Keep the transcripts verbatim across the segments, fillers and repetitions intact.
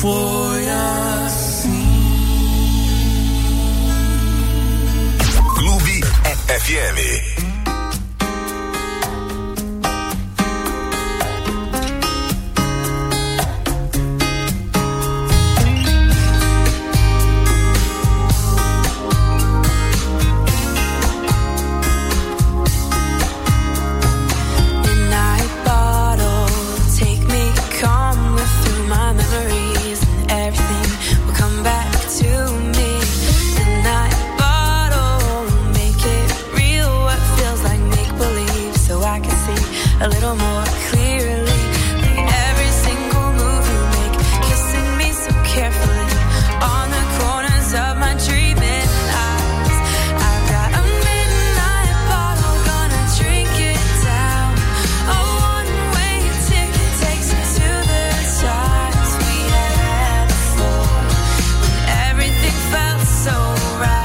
foi assim. Clube F M. A little more clearly, every single move you make, kissing me so carefully on the corners of my dreaming eyes. I've got a midnight bottle, gonna drink it down. A one-way ticket takes me to the times we had before, when everything felt so right.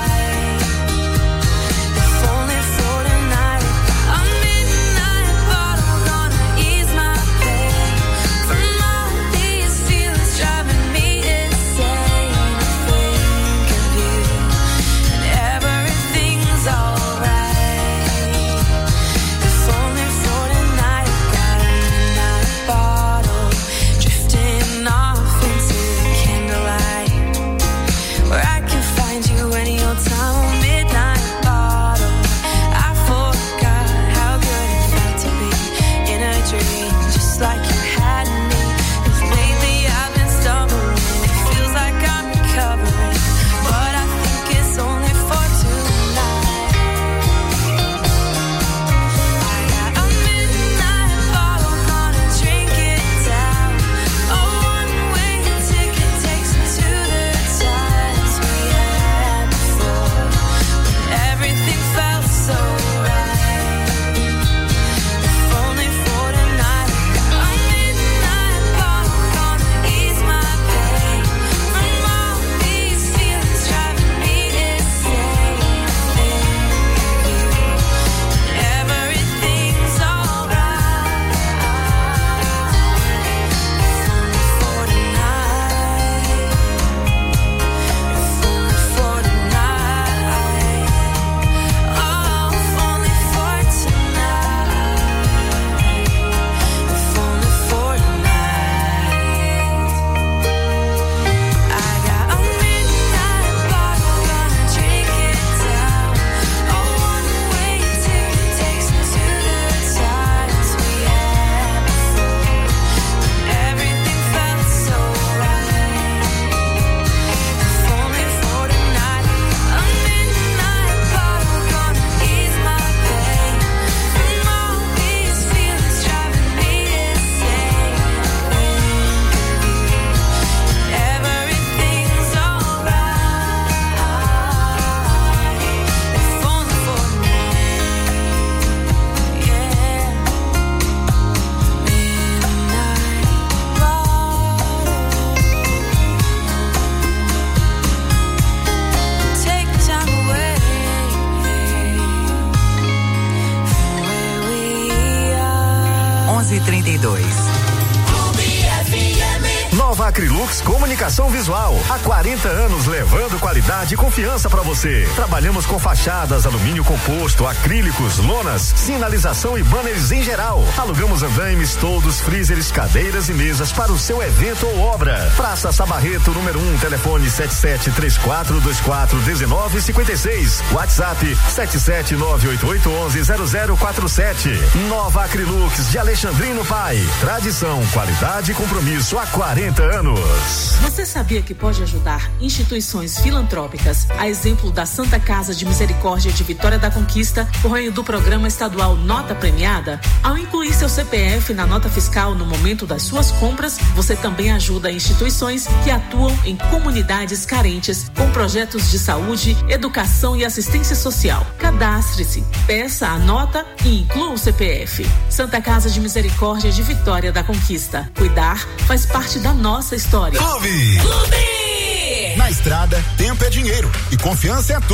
Nova Acrylux Comunicação Visual. Há quarenta anos levando qualidade e confiança para você. Trabalhamos com fachadas, alumínio composto, acrílicos, lonas, sinalização e banners em geral. Alugamos andaimes, toldos, freezers, cadeiras e mesas para o seu evento ou obra. Praça Sabarreto, número um, telefone sete sete três quatro dois quatro um nove cinco seis. WhatsApp sete sete nove oito oito um um zero zero quatro sete. Nova Acrylux de Alexandrino Pai. Tradição, qualidade e compromisso há quarenta anos. Você sabia que pode ajudar instituições filantrópicas, a exemplo da Santa Casa de Misericórdia de Vitória da Conquista, por meio do programa estadual Nota Premiada? Ao incluir seu C P F na nota fiscal no momento das suas compras, você também ajuda instituições que atuam em comunidades carentes com projetos de saúde, educação e assistência social. Cadastre-se, peça a nota e inclua o C P F. Santa Casa de Misericórdia de Vitória da Conquista. Cuidar faz parte da nossa história. Clube! Clube! Na estrada, tempo é dinheiro e confiança é tudo.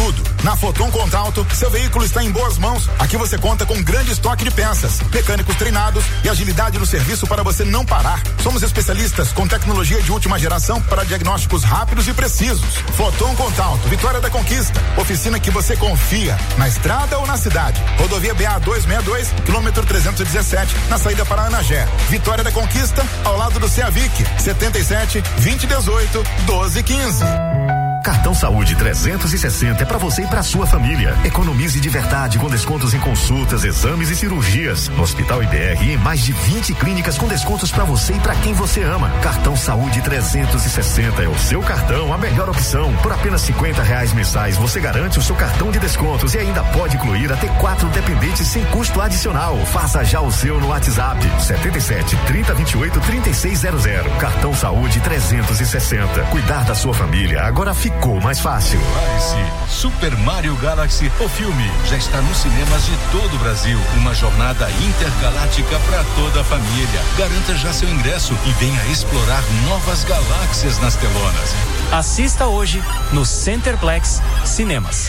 Na Foton Contralto, seu veículo está em boas mãos. Aqui você conta com um grande estoque de peças, mecânicos treinados e agilidade no serviço para você não parar. Somos especialistas com tecnologia de última geração para diagnósticos rápidos e precisos. Foton Contralto, Vitória da Conquista. Oficina que você confia, na estrada ou na cidade. Rodovia B A duzentos e sessenta e dois, quilômetro trezentos e dezessete, na saída para Anagé. Vitória da Conquista, ao lado do Ceavic. setenta e sete, vinte e dezoito, doze, quinze. Cartão Saúde trezentos e sessenta é para você e para sua família. Economize de verdade com descontos em consultas, exames e cirurgias. No Hospital I B R e em mais de vinte clínicas com descontos para você e para quem você ama. Cartão Saúde trezentos e sessenta é o seu cartão, a melhor opção. Por apenas cinquenta reais mensais você garante o seu cartão de descontos e ainda pode incluir até quatro dependentes sem custo adicional. Faça já o seu no WhatsApp setenta e sete, trinta, vinte e oito, trinta e seis zero zero. Cartão Saúde trezentos e sessenta. Cuidar da sua família agora fica Ficou mais fácil. Prepare-se. Super Mario Galaxy, o filme, já está nos cinemas de todo o Brasil. Uma jornada intergaláctica para toda a família. Garanta já seu ingresso e venha explorar novas galáxias nas telonas. Assista hoje no Centerplex Cinemas.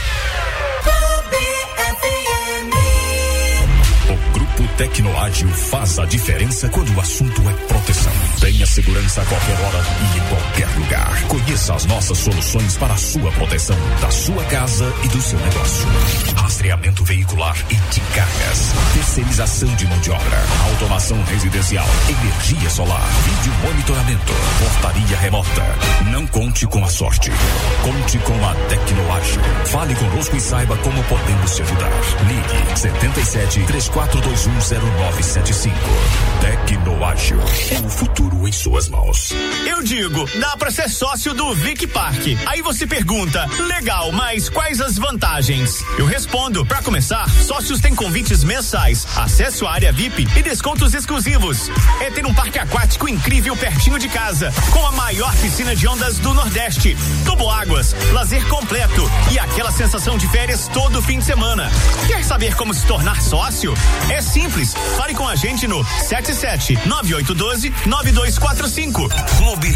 O Grupo Tecnoágil faz a diferença quando o assunto é proteção. Tenha segurança a qualquer hora e em qualquer lugar. Conheça as nossas soluções para a sua proteção, da sua casa e do seu negócio. Rastreamento veicular e de cargas. Terceirização de mão de obra. Automação residencial. Energia solar. Vídeo monitoramento. Portaria remota. Não conte com a sorte. Conte com a Tecnoágil. Fale conosco e saiba como podemos te ajudar. Ligue setenta e sete, três quatro dois um, zero nove sete cinco. Tecnoágil. O futuro em suas mãos. Eu digo, dá pra ser sócio do Vic Park. Aí você pergunta, legal, mas quais as vantagens? Eu respondo, pra começar, sócios têm convites mensais, acesso à área V I P e descontos exclusivos. É ter um parque aquático incrível pertinho de casa, com a maior piscina de ondas do Nordeste, toboáguas, lazer completo e aquela sensação de férias todo fim de semana. Quer saber como se tornar sócio? É simples, fale com a gente no sete sete, nove oito um dois, nove dois quatro cinco. Clube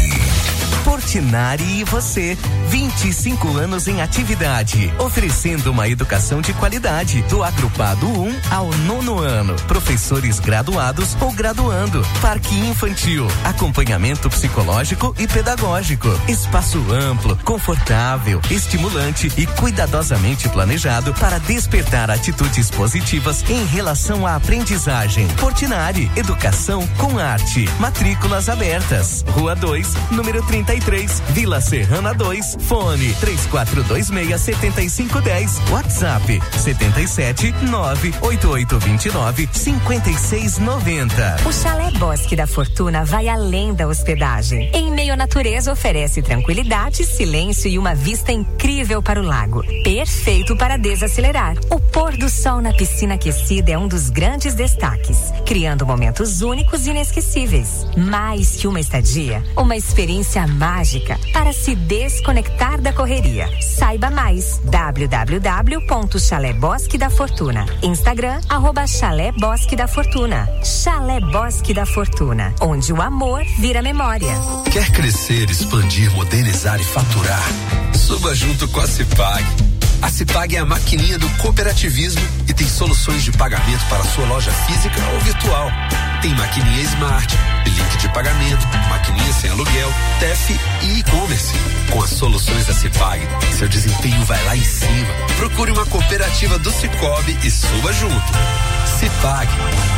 Portinari e você, vinte e cinco anos em atividade, oferecendo uma educação de qualidade, do agrupado um ao nono ano, professores graduados ou graduando, parque infantil, acompanhamento psicológico e pedagógico, espaço amplo, confortável, estimulante e cuidadosamente planejado para despertar atitudes positivas em relação à aprendizagem. Portinari, educação com arte, matrículas abertas, Rua dois, número trinta e três, Vila Serrana dois, fone três quatro dois seis, sete cinco um zero, WhatsApp setenta e sete, nove oito oito dois nove, cinco seis nove zero. O Chalé Bosque da Fortuna vai além da hospedagem. Em meio à natureza, oferece tranquilidade, silêncio e uma vista incrível para o lago. Perfeito para desacelerar. O pôr do sol na piscina aquecida é um dos grandes destaques, criando momentos únicos e inesquecíveis. Mais que uma estadia, uma experiência mágica para se desconectar da correria. Saiba mais, w w w ponto chalé bosque da fortuna. Instagram, arroba Chalé Bosque da Fortuna. Chalé Bosque da Fortuna, onde o amor vira memória. Quer crescer, expandir, modernizar e faturar? Suba junto com a Cipag. A Cipag é a maquininha do cooperativismo e tem soluções de pagamento para sua loja física ou virtual. Tem maquininha Smart, link de pagamento, maquininha sem aluguel, T E F e e-commerce. Com as soluções da Cipag, seu desempenho vai lá em cima. Procure uma cooperativa do Cicobi e suba junto. Cipag.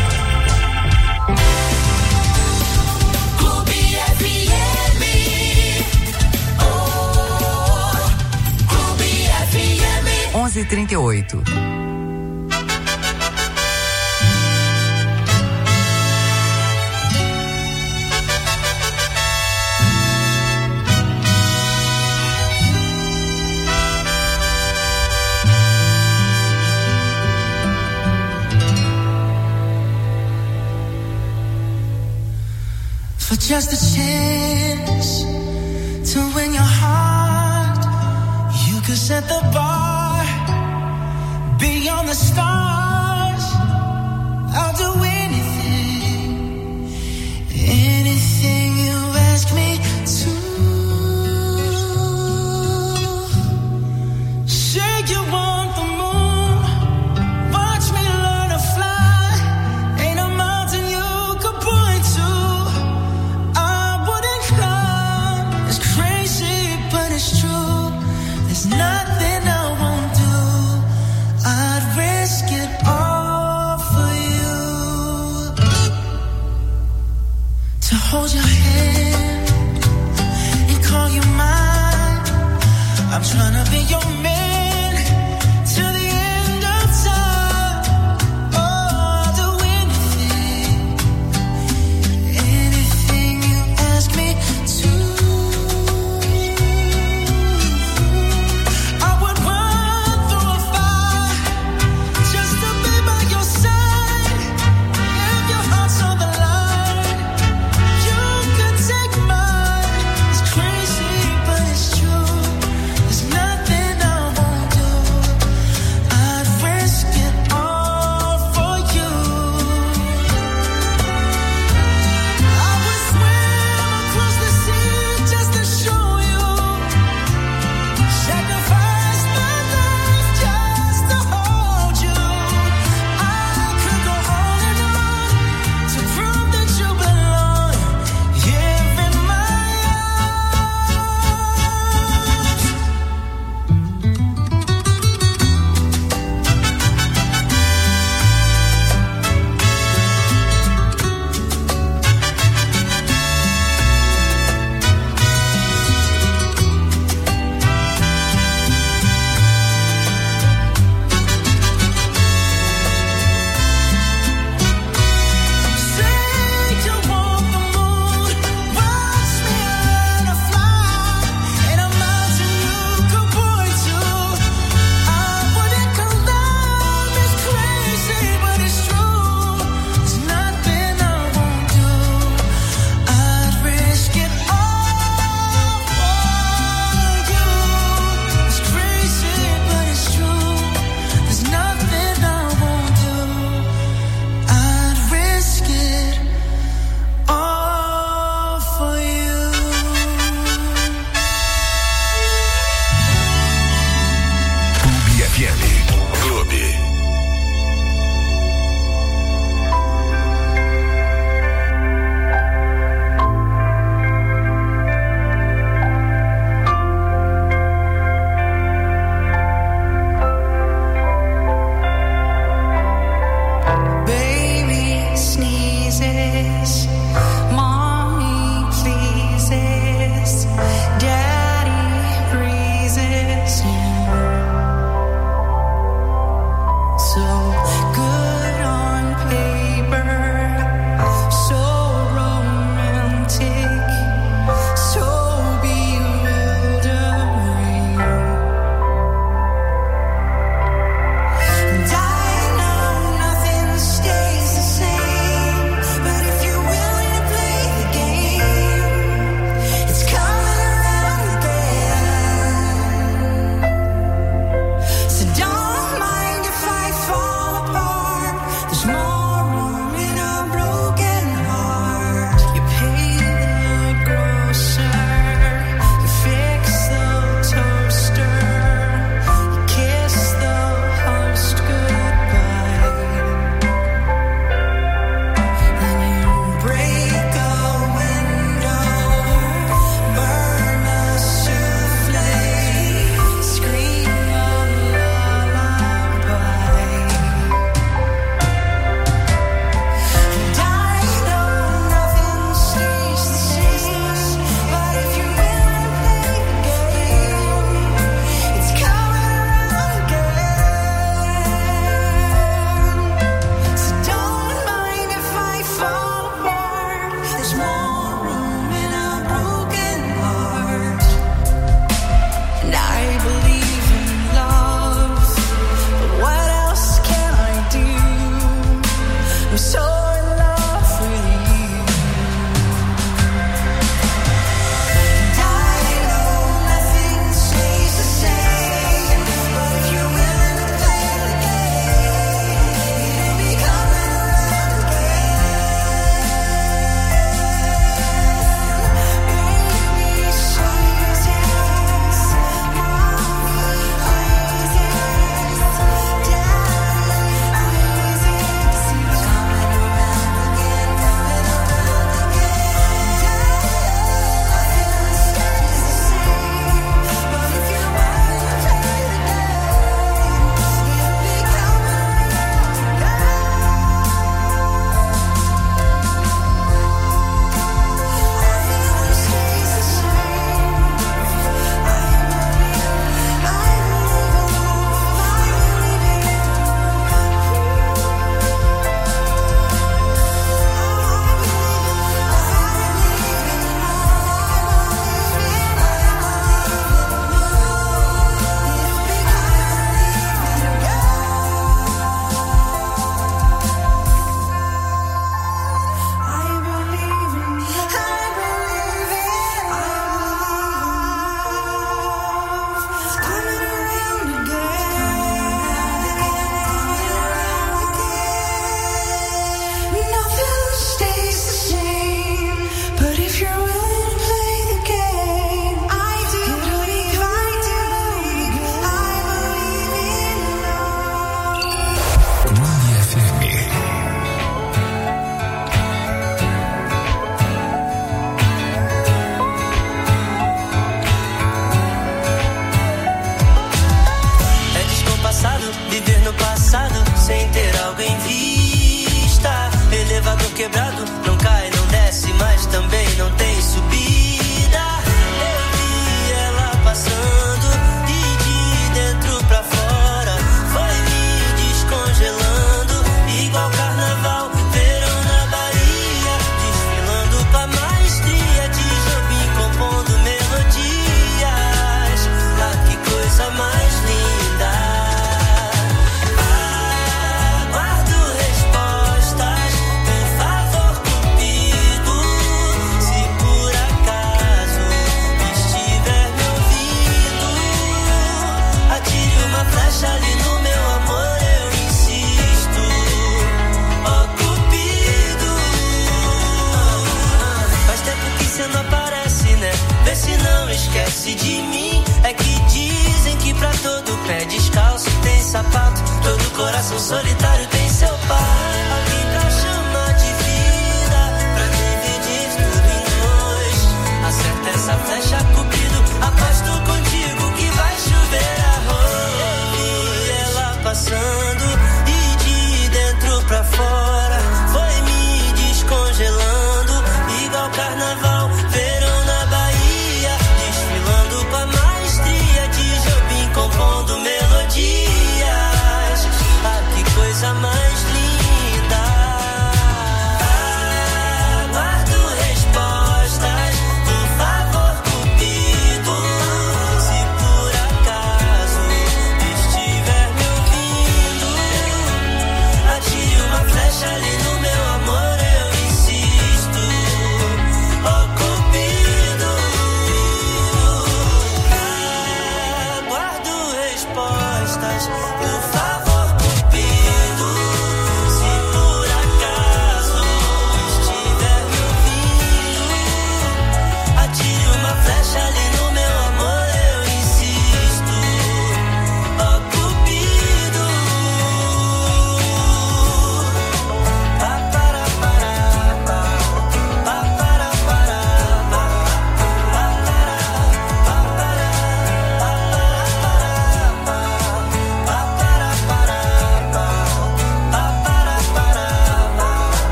Clube F M. Oh, Clube F M. onze e trinta e oito. For just a chance to win your heart, you could set the bar beyond the stars. I'll do anything, anything you ask me to. Say you want hold your hand and call you mine. I'm trying to be your man till the end of time. Oh, I'll do anything, anything you ask me to. I would run through a fire just to be by your side. If your heart's on the line, you can take mine. It's crazy, but it's true. There's nothing I'll cê não aparece, né? Vê se não esquece de mim. É que dizem que pra todo pé descalço tem sapato, todo coração solitário tem seu par. Alguém pra chamar de vida, pra dividir tudo em dois. Acerta essa flecha, cupido, aposto contigo que vai chover arroz. E ela passando e de dentro pra fora foi me descongelando, igual carnaval, verão na Bahia, desfilando com a maestria de Jobim, compondo melodias. Ah, que coisa mais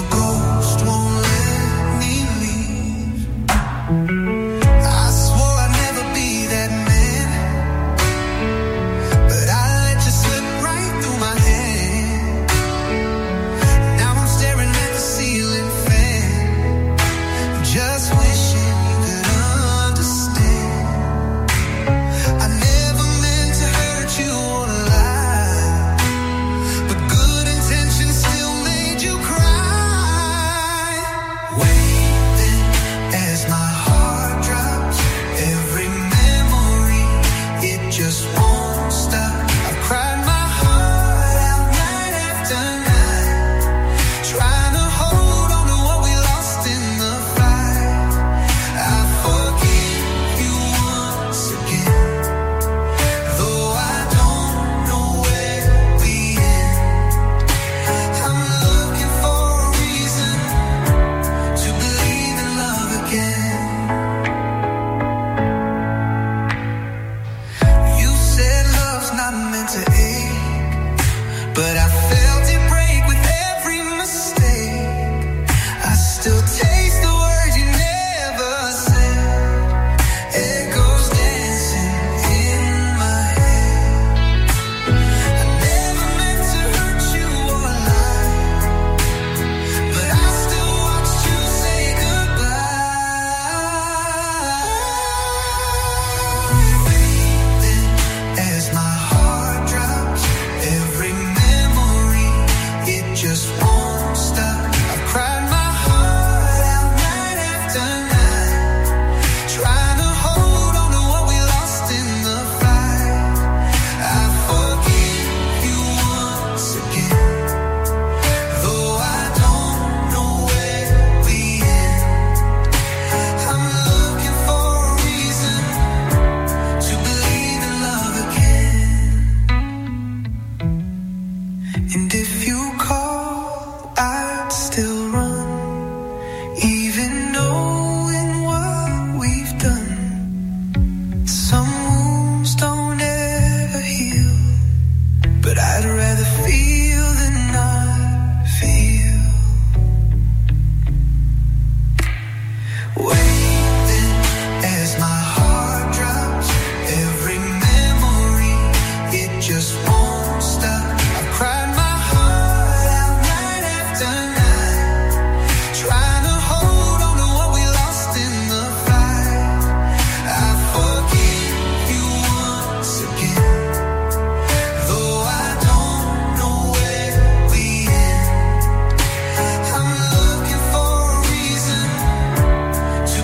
To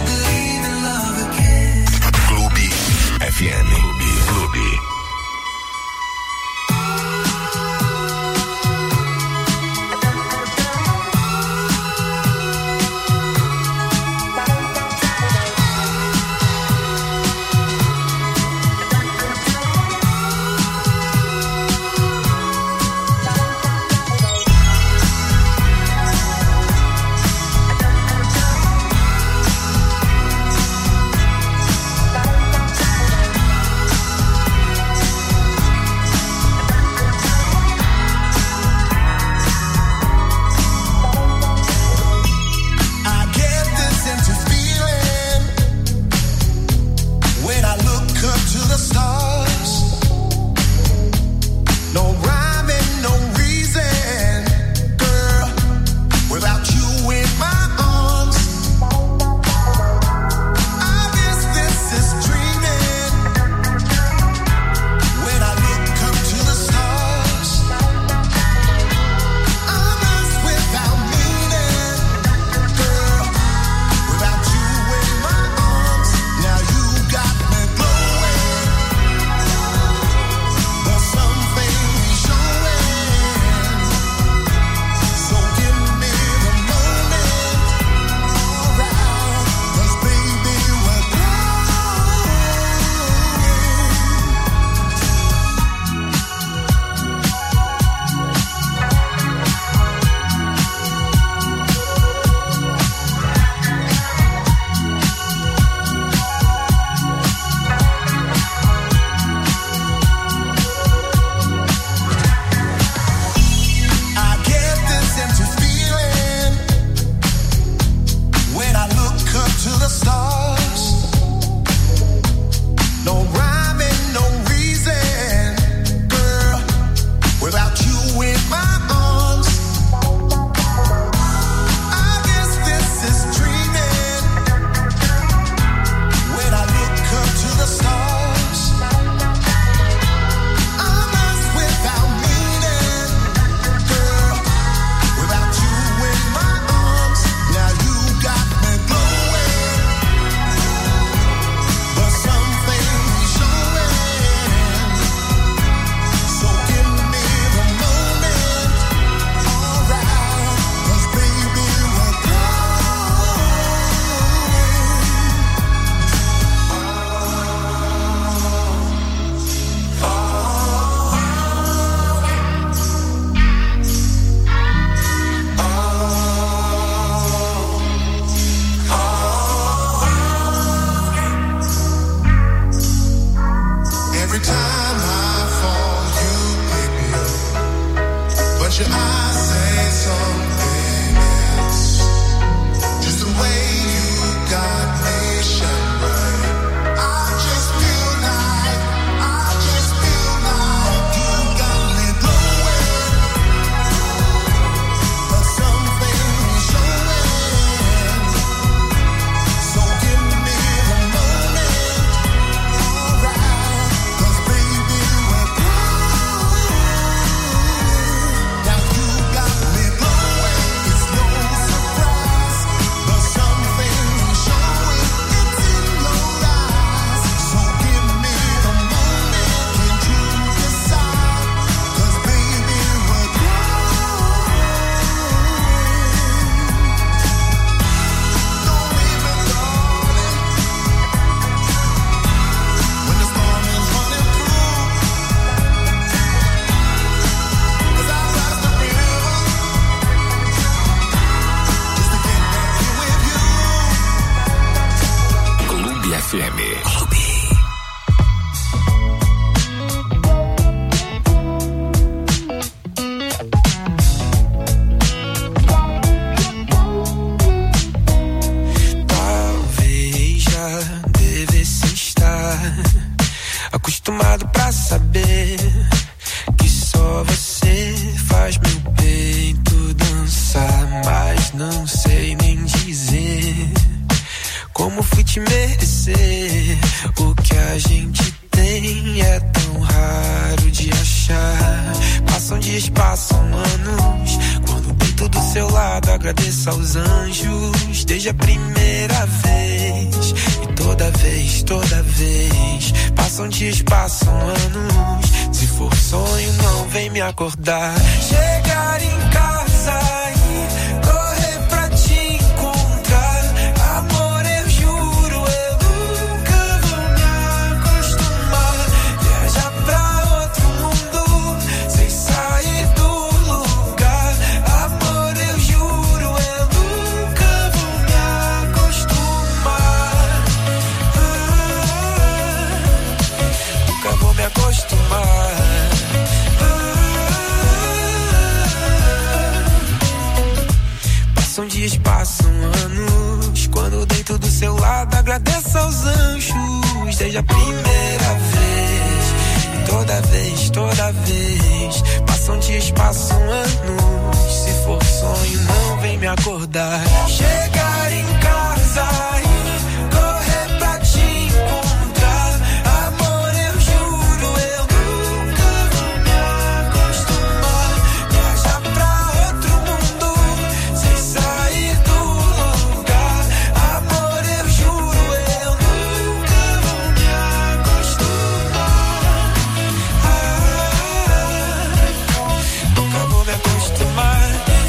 F M. Talvez já devesse estar acostumado pra saber que só você faz meu peito dançar, mas não sei nem dizer como fui te merecer. O que a gente tem é tão raro de achar. Passam dias, passam anos, quando deito do seu lado agradeço aos anjos. Desde a primeira vez e toda vez, toda vez. Passam dias, passam anos, se for sonho não vem me acordar. Chegar em casa e correr pra te encontrar, amor, eu juro, eu nunca vou me acostumar. Viajar pra outro mundo sem sair do lugar, amor, eu juro, eu nunca vou me acostumar. Ah, nunca vou me acostumar. Passam dias, passam anos, quando deito do seu lado agradeço aos anjos. Desde a primeira vez e toda vez, toda vez. Passam dias, passam anos, se for sonho não vem me acordar. Chegar em casa e correr pra te encontrar, amor, eu juro, eu nunca vou me acostumar. Viajar pra outro mundo sem sair do lugar, amor, eu juro, eu nunca vou me acostumar. Ah, nunca vou me acostumar.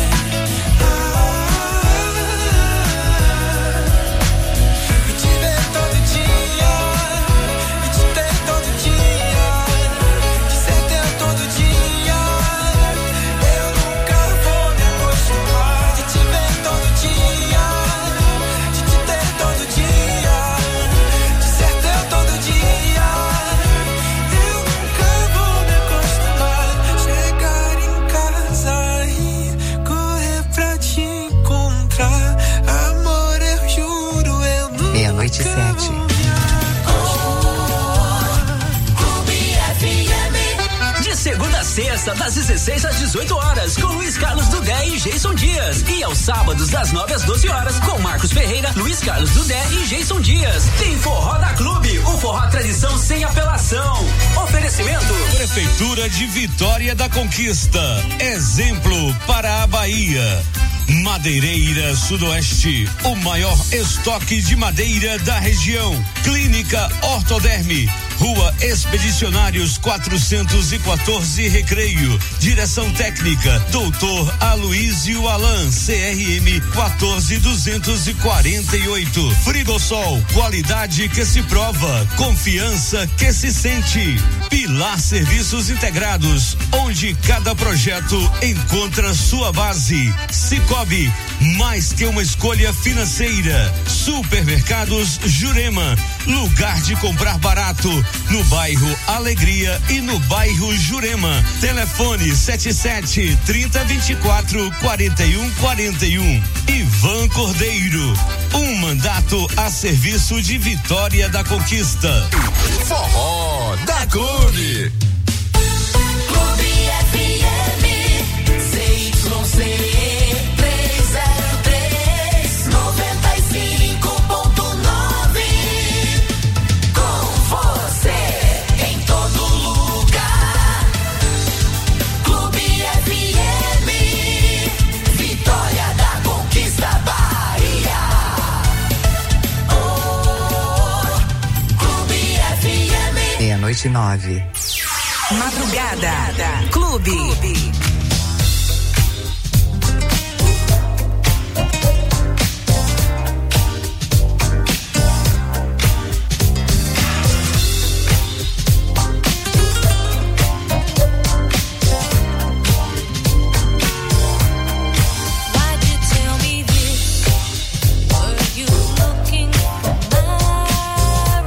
E te ver todo dia, e te ter todo dia, te ser teu todo dia, eu nunca vou me acostumar. De te ver todo dia, de te ter todo dia, de ser teu todo dia, eu nunca vou me acostumar. Chegar em casa e correr pra te encontrar, amor, eu juro, eu nunca Meia-noite e sete. De segunda a sexta, das dezesseis às dezoito horas, com Luiz Carlos Dudé e Jason Dias. E aos sábados, das nove às doze horas, com Marcos Ferreira, Luiz Carlos Dudé e Jason Dias. Tem Forró da Clube, o forró tradição sem apelação. Oferecimento: Prefeitura de Vitória da Conquista. Exemplo para a Bahia. Madeireira Sudoeste, o maior estoque de madeira da região. Clínica Ortoderme, Rua Expedicionários quatrocentos e quatorze, Recreio. Direção técnica doutor Aloísio Alan, C R M quatorze duzentos e quarenta e oito. Frigosol, qualidade que se prova, confiança que se sente. Pilar Serviços Integrados, onde cada projeto encontra sua base. Cicobi, mais que uma escolha financeira. Supermercados Jurema, lugar de comprar barato, no bairro Alegria e no bairro Jurema. Telefone setenta e sete, trinta, vinte e quatro, quarenta e um, quarenta e um. Ivan Cordeiro, um mandato a serviço de Vitória da Conquista. Forró da Clube. Clube F M, C Y C trezentos e três, noventa e cinco ponto nove. Com você em todo lugar. Clube F M, Vitória da Conquista, Bahia. Oh, Clube F M. Meia-noite e nove. Madrugada. Clube. Clube. Why'd you tell me this? Were you looking for my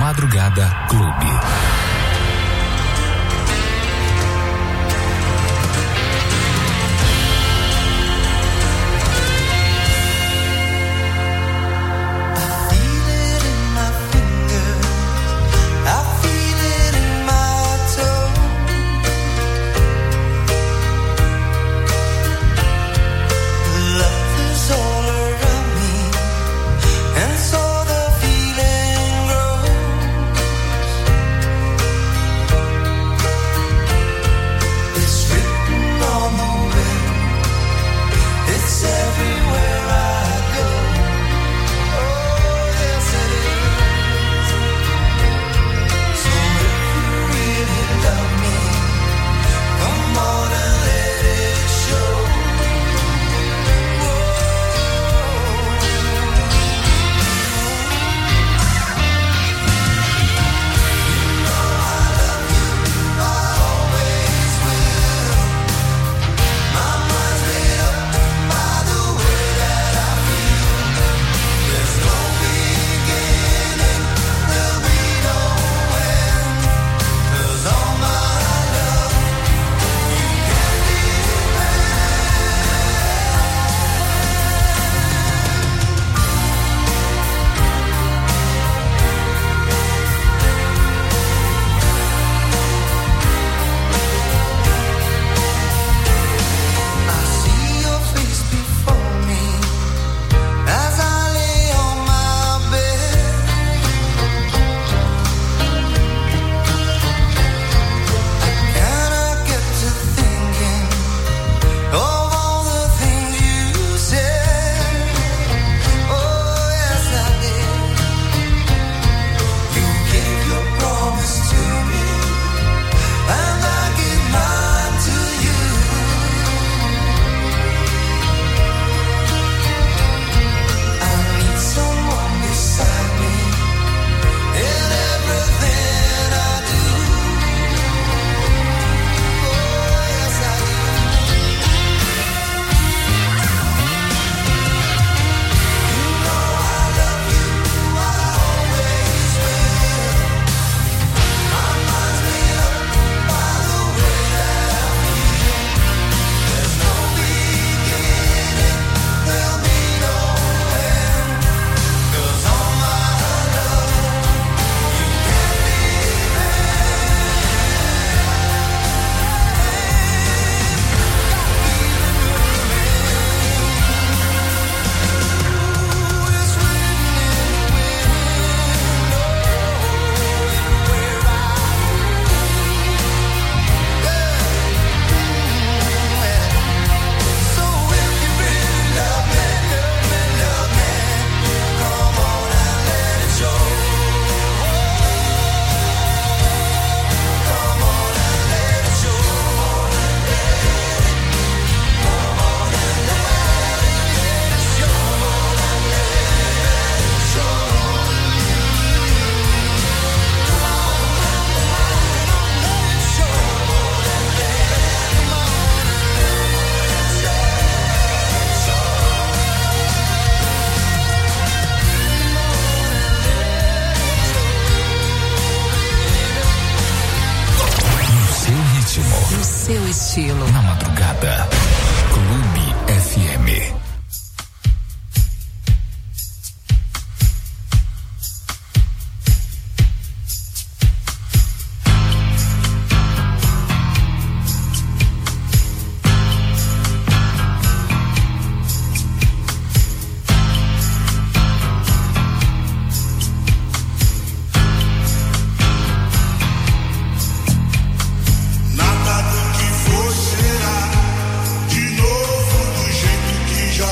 Madrugada Clube. estilo. Na madrugada, Clube F M. Nada do que for será de novo do jeito que já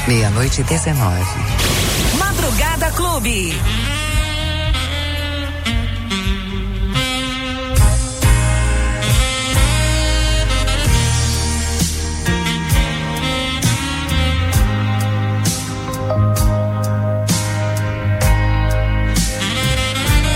Meia-noite e dezenove. Madrugada Clube.